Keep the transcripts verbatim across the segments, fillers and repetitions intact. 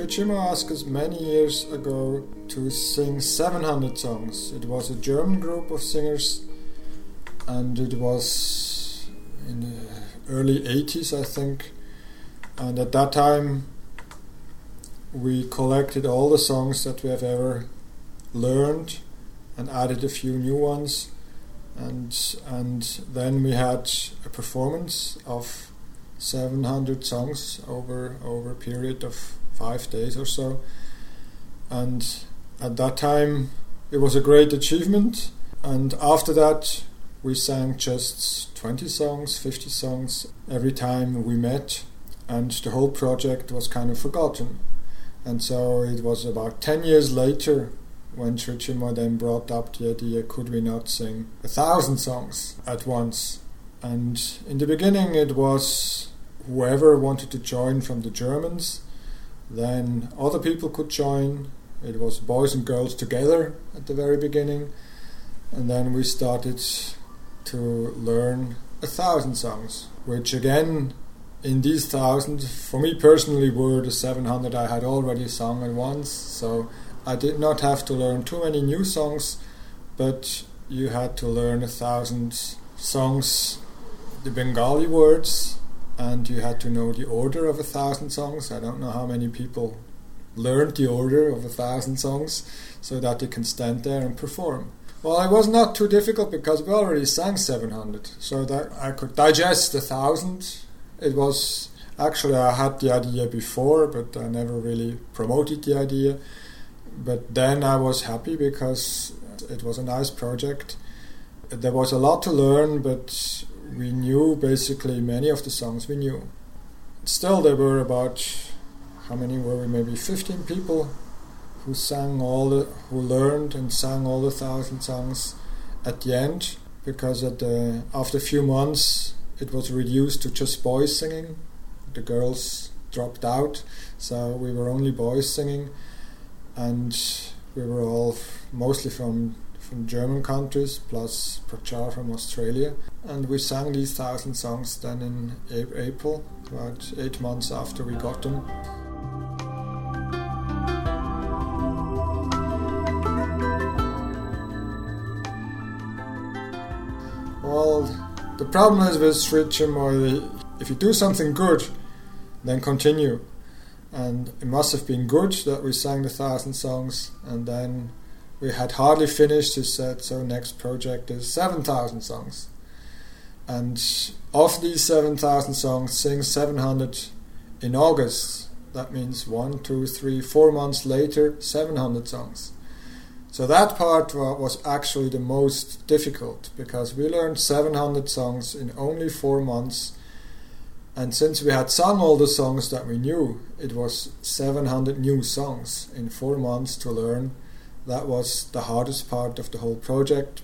Srichimo asked us many years ago to sing seven hundred songs. It was a German group of singers, and it was in the early eighties, I think. And at that time, we collected all the songs that we have ever learned and added a few new ones. And and then we had a performance of seven hundred songs over over a period of five days or so. And at that time, it was a great achievement. And after that, we sang just twenty songs, fifty songs every time we met, and the whole project was kind of forgotten. And so it was about ten years later when Srichimo then brought up the idea, could we not sing a thousand songs at once? And in the beginning it was whoever wanted to join from the Germans, then other people could join. It was boys and girls together at the very beginning, and then we started to learn a thousand songs, which again, in these thousand, for me personally, were the seven hundred I had already sung at once, so I did not have to learn too many new songs, but you had to learn a thousand songs, the Bengali words, and you had to know the order of a thousand songs. I don't know how many people learned the order of a thousand songs so that they can stand there and perform. Well, it was not too difficult because we already sang seven hundred, so that I could digest a thousand. It was, actually I had the idea before, but I never really promoted the idea. But then I was happy because it was a nice project. There was a lot to learn, but we knew basically many of the songs we knew. Still, there were about, how many were we, maybe fifteen people who sang all the, who learned and sang all the thousand songs at the end, because at the, after a few months it was reduced to just boys singing. The girls dropped out, so we were only boys singing, and we were all f- mostly from from German countries, plus Prachar from Australia, and we sang these thousand songs then in a- April, about eight months after we got them. Well, the problem is with Srichimo, if you do something good, then continue. And it must have been good that we sang the thousand songs, and then we had hardly finished. He said, so next project is seven thousand songs. And of these seven thousand songs, sing seven hundred in August. That means one, two, three, four months later, seven hundred songs. So that part was actually the most difficult, because we learned seven hundred songs in only four months. And since we had sung all the songs that we knew, it was seven hundred new songs in four months to learn. That was the hardest part of the whole project.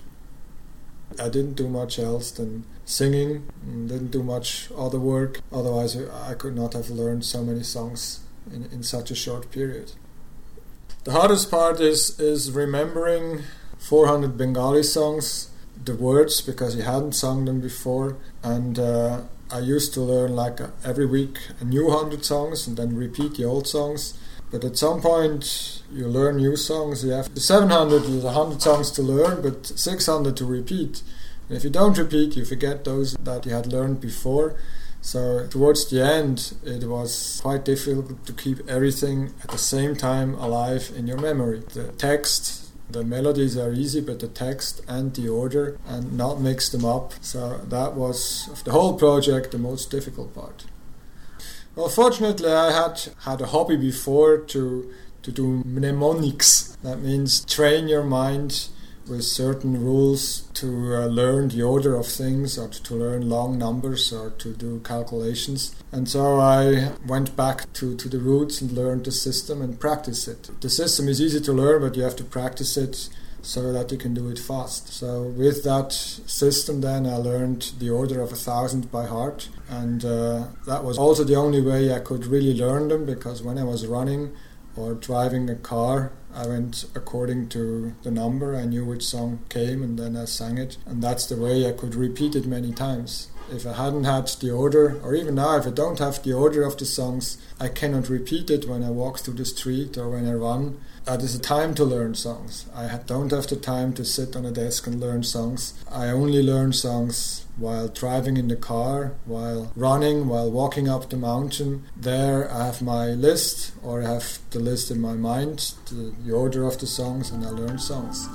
I didn't do much else than singing, and didn't do much other work. Otherwise, I could not have learned so many songs in, in such a short period. The hardest part is, is remembering four hundred Bengali songs, the words, because you hadn't sung them before. And uh, I used to learn like a, every week a new one hundred songs and then repeat the old songs. But at some point you learn new songs. You have seven hundred, there's one hundred songs to learn, but six hundred to repeat. And if you don't repeat, you forget those that you had learned before. So towards the end, it was quite difficult to keep everything at the same time alive in your memory. The text, the melodies are easy, but the text and the order, and not mix them up. So that was, of the whole project, the most difficult part. Well, fortunately, I had had a hobby before to to do mnemonics. That means train your mind with certain rules to uh, learn the order of things, or to learn long numbers, or to do calculations. And so I went back to, to the roots and learned the system and practiced it. The system is easy to learn, but you have to practice it so that you can do it fast. So with that system then I learned the order of a thousand by heart, and uh, that was also the only way I could really learn them, because when I was running or driving a car, I went according to the number. I knew which song came and then I sang it, and that's the way I could repeat it many times. If I hadn't had the order, or even now if I don't have the order of the songs, I cannot repeat it when I walk through the street or when I run. That is a time to learn songs. I don't have the time to sit on a desk and learn songs. I only learn songs while driving in the car, while running, while walking up the mountain. There I have my list, or I have the list in my mind, the, the order of the songs, and I learn songs.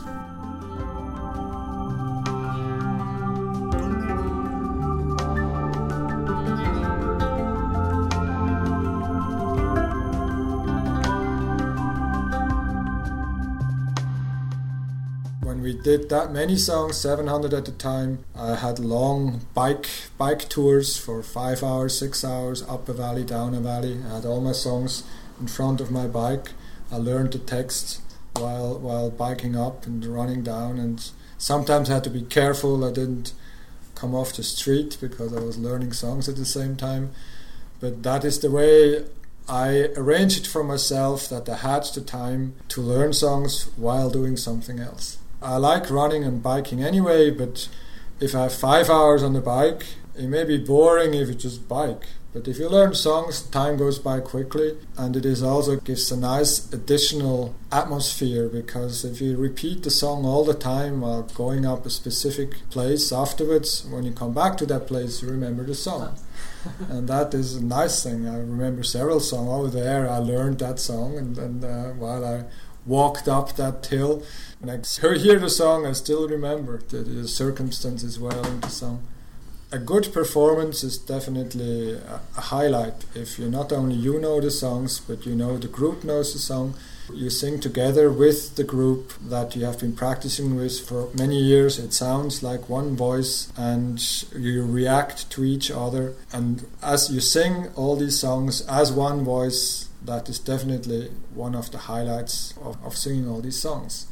When we did that many songs, seven hundred at a time, I had long bike bike tours for five hours, six hours, up a valley, down a valley. I had all my songs in front of my bike. I learned the text while while biking up and running down, and sometimes I had to be careful I didn't come off the street because I was learning songs at the same time. But that is the way I arranged it for myself, that I had the time to learn songs while doing something else. I like running and biking anyway, but if I have five hours on the bike, it may be boring if you just bike. But if you learn songs, time goes by quickly, and it is also gives a nice additional atmosphere, because if you repeat the song all the time while going up a specific place afterwards, when you come back to that place, you remember the song. And that is a nice thing. I remember several songs. Over there, I learned that song, and, and uh, while I walked up that hill, when I hear the song, I still remember the, the circumstances well in the song. A good performance is definitely a, a highlight. If you not only you know the songs, but you know the group knows the song, you sing together with the group that you have been practicing with for many years. It sounds like one voice, and you react to each other. And as you sing all these songs as one voice, that is definitely one of the highlights of, of singing all these songs.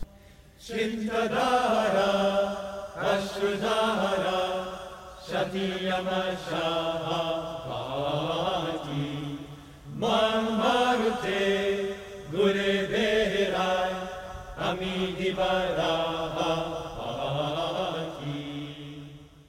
Chintadara, Ashrudara, Shatiyamashahati, Marmarute, Gure Berai, Amidibarahati.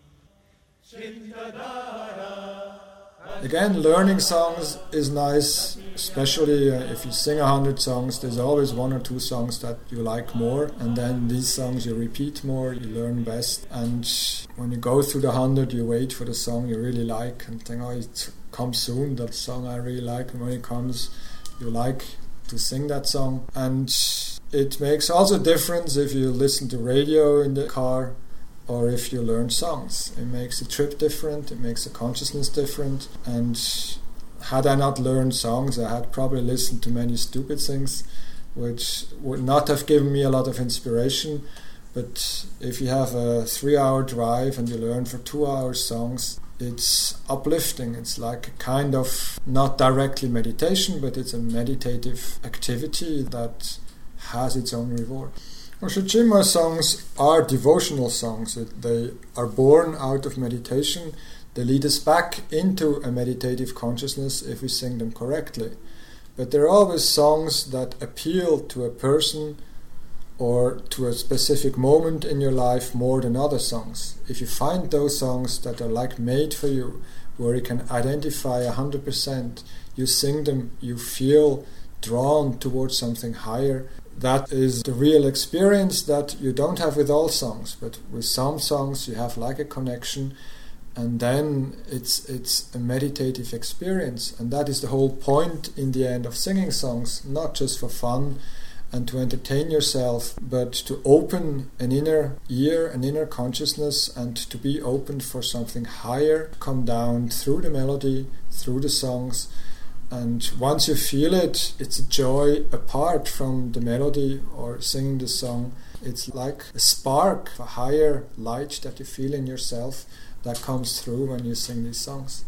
Chintadara. Again, learning songs is nice, especially uh, if you sing a hundred songs. There's always one or two songs that you like more, and then these songs you repeat more, you learn best. And when you go through the hundred, you wait for the song you really like and think, oh, it comes soon, that song I really like. And when it comes, you like to sing that song. And it makes also a difference if you listen to radio in the car or if you learn songs. It makes the trip different, it makes the consciousness different. And had I not learned songs, I had probably listened to many stupid things which would not have given me a lot of inspiration. But if you have a three-hour drive and you learn for two hours songs, it's uplifting. It's like a kind of, not directly meditation, but it's a meditative activity that has its own reward. Oshojima songs are devotional songs. They are born out of meditation. They lead us back into a meditative consciousness if we sing them correctly. But they're always songs that appeal to a person or to a specific moment in your life more than other songs. If you find those songs that are like made for you, where you can identify one hundred percent, you sing them, you feel drawn towards something higher. That is the real experience that you don't have with all songs, but with some songs you have like a connection, and then it's it's a meditative experience. And that is the whole point in the end of singing songs, not just for fun and to entertain yourself, but to open an inner ear, an inner consciousness, and to be open for something higher, come down through the melody, through the songs. And once you feel it, it's a joy apart from the melody or singing the song. It's like a spark, a higher light that you feel in yourself that comes through when you sing these songs.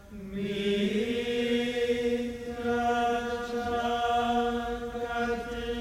Gati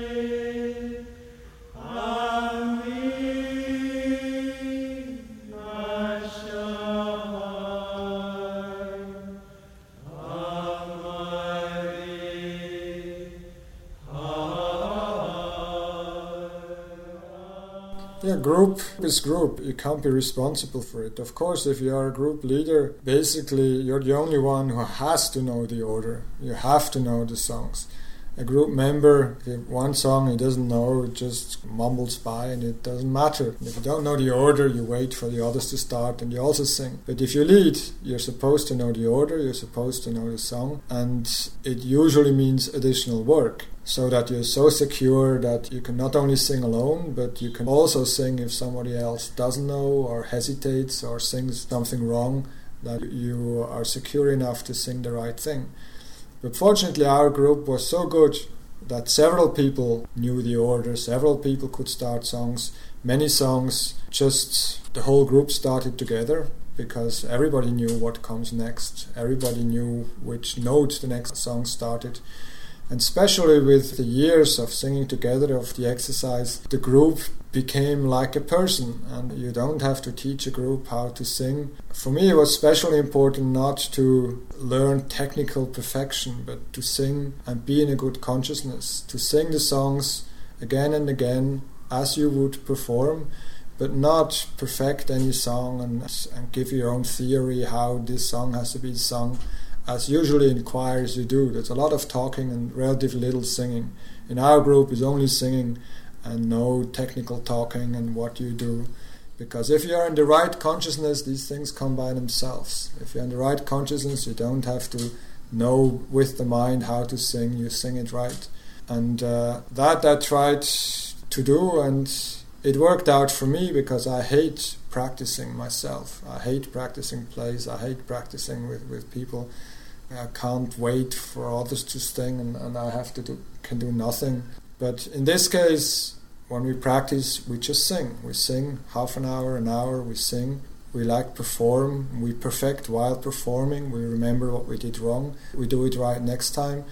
a group is group. You can't be responsible for it. Of course, if you are a group leader, basically you're the only one who has to know the order. You have to know the songs. A group member, if one song he doesn't know, it just mumbles by and it doesn't matter. If you don't know the order, you wait for the others to start and you also sing. But if you lead, you're supposed to know the order, you're supposed to know the song, and it usually means additional work, so that you're so secure that you can not only sing alone, but you can also sing if somebody else doesn't know or hesitates or sings something wrong, that you are secure enough to sing the right thing. But fortunately our group was so good that several people knew the order, several people could start songs. Many songs, just the whole group started together because everybody knew what comes next. Everybody knew which note the next song started. And especially with the years of singing together, of the exercise, the group became like a person, and you don't have to teach a group how to sing. For me, it was especially important not to learn technical perfection, but to sing and be in a good consciousness, to sing the songs again and again as you would perform, but not perfect any song and, and give your own theory how this song has to be sung. As usually in choirs you do. There's a lot of talking and relatively little singing. In our group is only singing and no technical talking and what you do. Because if you're in the right consciousness, these things come by themselves. If you're in the right consciousness, you don't have to know with the mind how to sing, you sing it right. And uh, that I tried to do, and it worked out for me because I hate practicing myself. I hate practicing plays, I hate practicing with, with people. I can't wait for others to sing and, and I have to do, can do nothing. But in this case, when we practice, we just sing. We sing half an hour, an hour, we sing. We like perform, we perfect while performing, we remember what we did wrong, we do it right next time.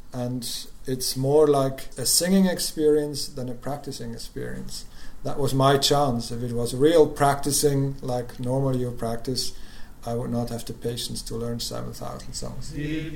And it's more like a singing experience than a practicing experience. That was my chance. If it was real practicing, like normally you practice, I would not have the patience to learn seven thousand songs.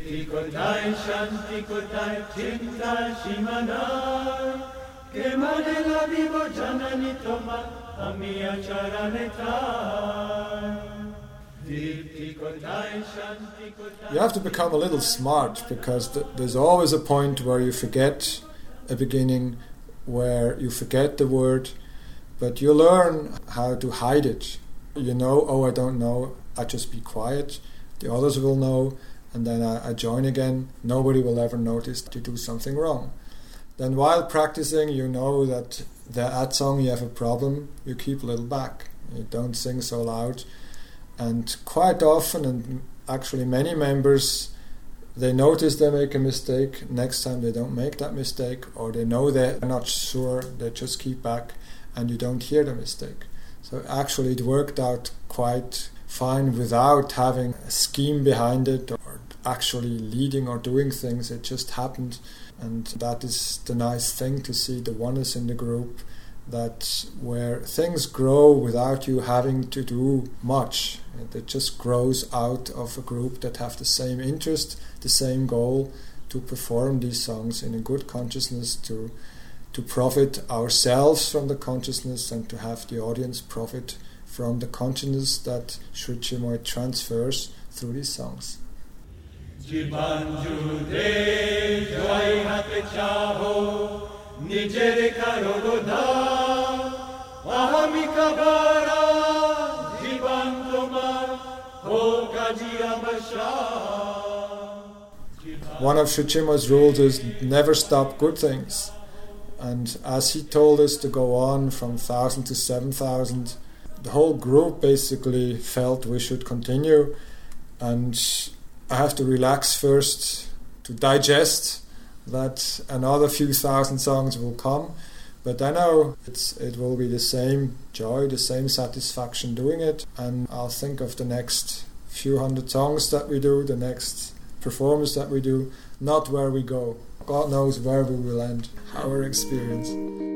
You have to become a little smart, because th- there's always a point where you forget a beginning, where you forget the word, but you learn how to hide it. You know, oh, I don't know, I just be quiet, the others will know, and then I, I join again. Nobody will ever notice to do something wrong. Then while practicing, you know that the at song you have a problem, you keep a little back. You don't sing so loud. And quite often, and actually many members, they notice they make a mistake. Next time they don't make that mistake, or they know they're not sure, they just keep back and you don't hear the mistake. So actually it worked out quite fine without having a scheme behind it or actually leading or doing things. It just happened, and that is the nice thing, to see the oneness in the group, that where things grow without you having to do much. It just grows out of a group that have the same interest, the same goal, to perform these songs in a good consciousness, to to profit ourselves from the consciousness and to have the audience profit from the consciousness that Sri Chinmoy transfers through these songs. One of Sri Chinmoy's rules is never stop good things. And as he told us to go on from one thousand to seven thousand, the whole group basically felt we should continue. And I have to relax first to digest that another few thousand songs will come. But I know it's, it will be the same joy, the same satisfaction doing it. And I'll think of the next few hundred songs that we do, the next performance that we do, not where we go. God knows where we will end our experience.